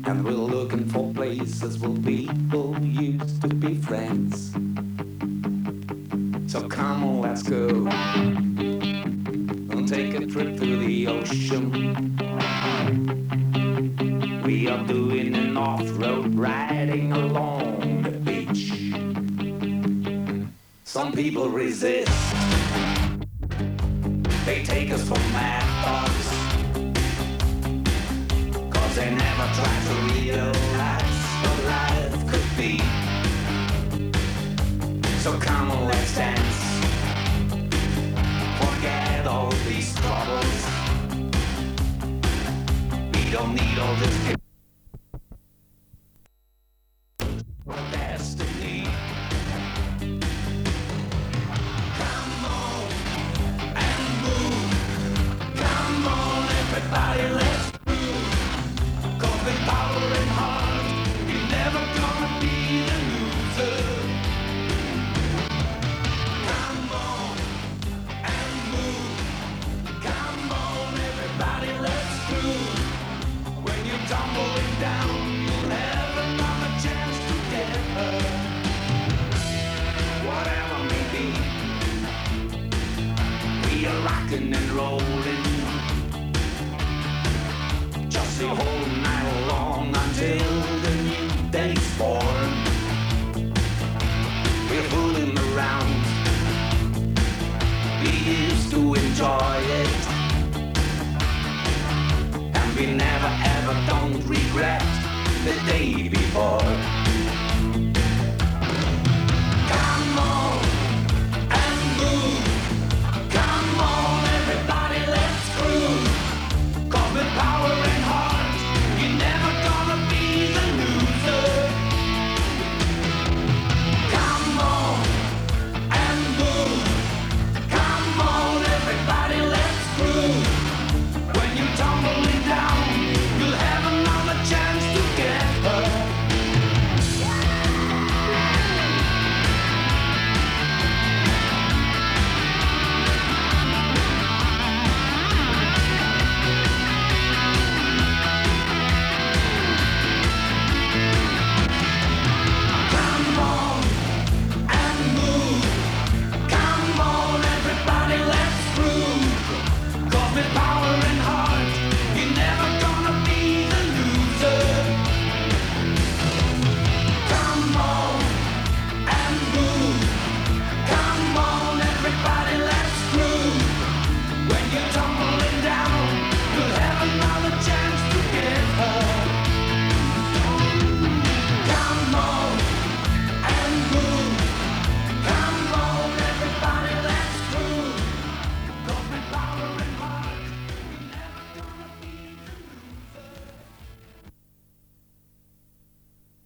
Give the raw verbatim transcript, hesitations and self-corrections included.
And we're looking for places where people used to be friends. So come on, let's go and take a trip to the ocean. We are doing an off-road riding along the beach. Some people resist. They take us for mad dogs, 'cause they never try to realize what life could be. So come on, let's dance. Forget all these troubles. We don't need all this destiny. Come on and move. Come on, everybody, let's move. 'Cause with power and heart, you're never gonna be the loser. Come on and move. Come on, everybody, let's move. When you're tumbling down, you'll have another chance to get up. Whatever may be, we are rocking and rolling just the whole night long until the new day's born. We're fooling around, we used to enjoy it, and we never ever don't regret the day